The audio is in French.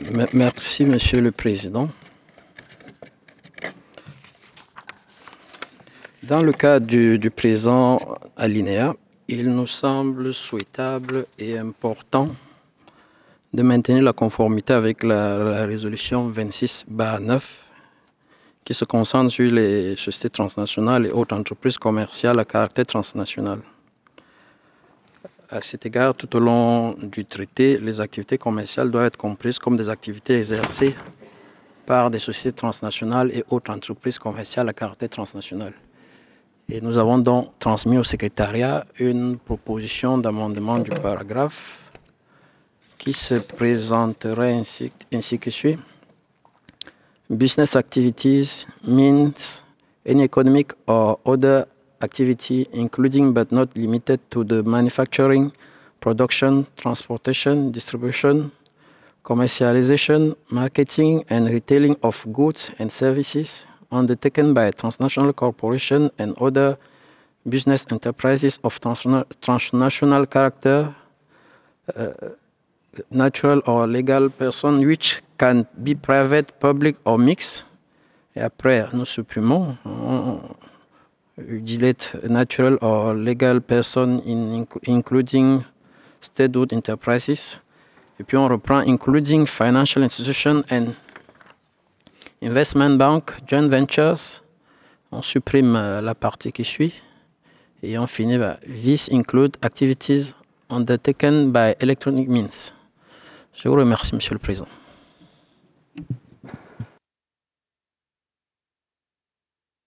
Merci, Monsieur le Président. Dans le cadre du présent alinéa, il nous semble souhaitable et important de maintenir la conformité avec la résolution 26/9 qui se concentre sur les sociétés transnationales et autres entreprises commerciales à caractère transnational. À cet égard, tout au long du traité, les activités commerciales doivent être comprises comme des activités exercées par des sociétés transnationales et autres entreprises commerciales à caractère transnational. Et nous avons donc transmis au secrétariat une proposition d'amendement du paragraphe qui se présenterait ainsi que suit. Business activities means any economic or other activity, including but not limited to the manufacturing, production, transportation, distribution, commercialization, marketing, and retailing of goods and services undertaken by transnational corporations and other business enterprises of transnational character, natural or legal person, which can be private, public, or mixed. Et après, nous supprimons, delete natural or legal person, including statehood enterprises. Et puis on reprend including financial institutions and investment bank, joint ventures. On supprime la partie qui suit. Et on finit par this include activities undertaken by electronic means. Je vous remercie, Monsieur le Président.